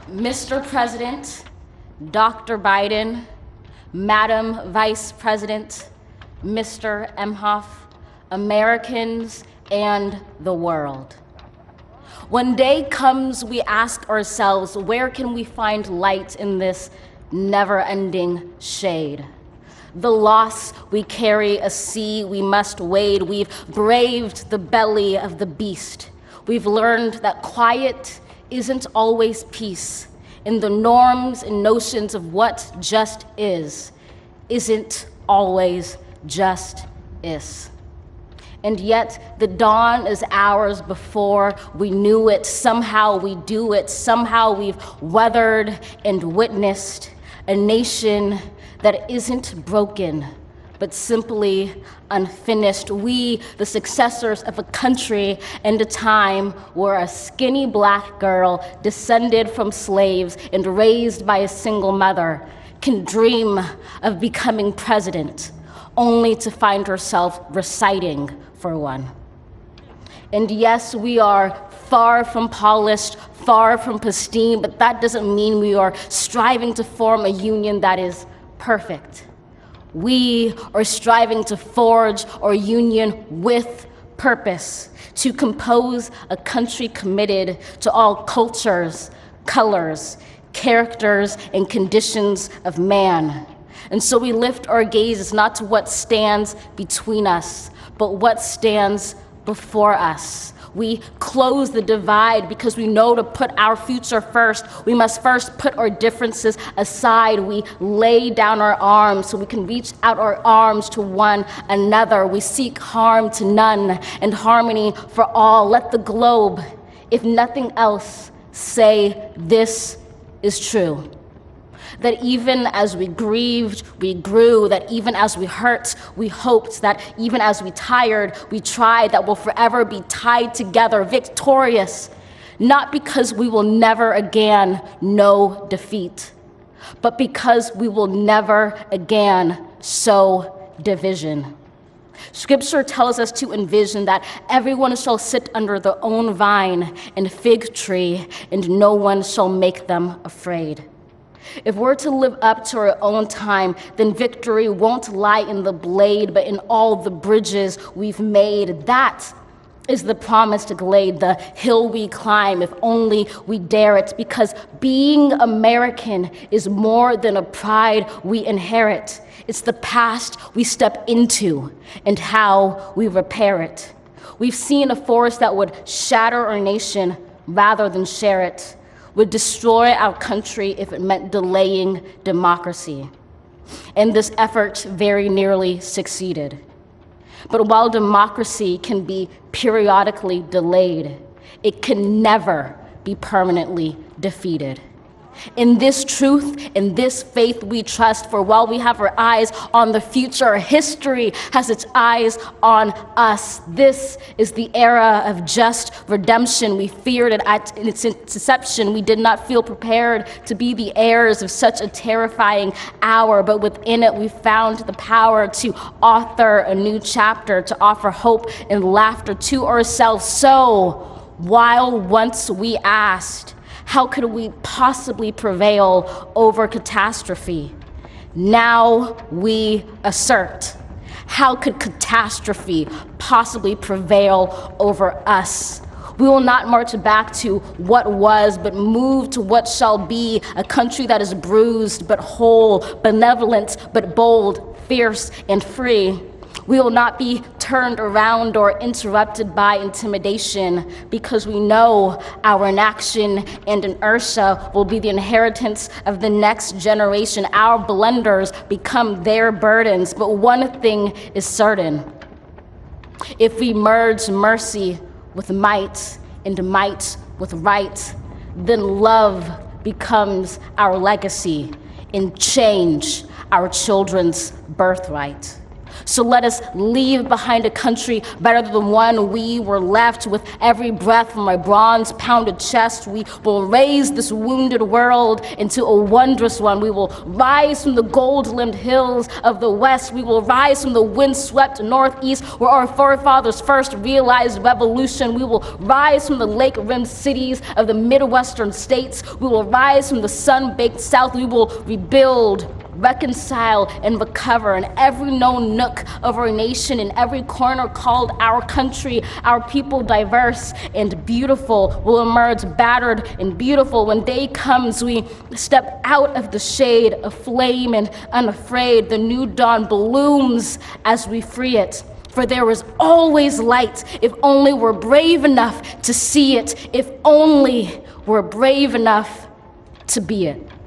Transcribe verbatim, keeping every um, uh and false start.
Mister President, Doctor Biden, Madam Vice President, Mister Emhoff, Americans, and the world. When day comes, we ask ourselves, where can we find light in this never-ending shade? The loss we carry, a sea we must wade. We've braved the belly of the beast. We've learned that quiet isn't always peace, and the norms and notions of what just is isn't always just is. And yet the dawn is ours before we knew it. Somehow we do it. Somehow we've weathered and witnessed a nation that isn't broken, but simply unfinished. We, the successors of a country and a time where a skinny black girl descended from slaves and raised by a single mother can dream of becoming president, only to find herself reciting for one. And yes, we are far from polished, far from pristine, but that doesn't mean we are striving to form a union that is perfect. We are striving to forge our union with purpose, to compose a country committed to all cultures, colors, characters, and conditions of man. And so we lift our gazes not to what stands between us, but what stands before us. We close the divide because we know to put our future first, we must first put our differences aside. We lay down our arms so we can reach out our arms to one another. We seek harm to none and harmony for all. Let the globe, if nothing else, say this is true. That even as we grieved, we grew, that even as we hurt, we hoped, that even as we tired, we tried, that we'll forever be tied together, victorious, not because we will never again know defeat, but because we will never again sow division. Scripture tells us to envision that everyone shall sit under their own vine and fig tree, and no one shall make them afraid. If we're to live up to our own time, then victory won't lie in the blade, but in all the bridges we've made. That is the promised glade, the hill we climb, if only we dare it, because being American is more than a pride we inherit. It's the past we step into and how we repair it. We've seen a force that would shatter our nation rather than share it, would destroy our country if it meant delaying democracy. And this effort very nearly succeeded. But while democracy can be periodically delayed, it can never be permanently defeated. In this truth, in this faith we trust, for while we have our eyes on the future, history has its eyes on us. This is the era of just redemption. We feared it at its inception. We did not feel prepared to be the heirs of such a terrifying hour, but within it we found the power to author a new chapter, to offer hope and laughter to ourselves. So, while once we asked, how could we possibly prevail over catastrophe? Now we assert, how could catastrophe possibly prevail over us? We will not march back to what was, but move to what shall be, a country that is bruised but whole, benevolent but bold, fierce and free. We will not be turned around or interrupted by intimidation, because we know our inaction and inertia will be the inheritance of the next generation. Our blunders become their burdens, but one thing is certain. If we merge mercy with might and might with right, then love becomes our legacy and change our children's birthright. So let us leave behind a country better than the one we were left. With every breath from my bronze-pounded chest, we will raise this wounded world into a wondrous one. We will rise from the gold-limbed hills of the west. We will rise from the wind-swept northeast, where our forefathers first realized revolution. We will rise from the lake-rimmed cities of the Midwestern states. We will rise from the sun-baked south. We will rebuild, reconcile, and recover in every known nook of our nation, in every corner called our country. Our people, diverse and beautiful, will emerge battered and beautiful. When day comes, we step out of the shade of flame and unafraid. The new dawn blooms as we free it. For there is always light, if only we're brave enough to see it, if only we're brave enough to be it.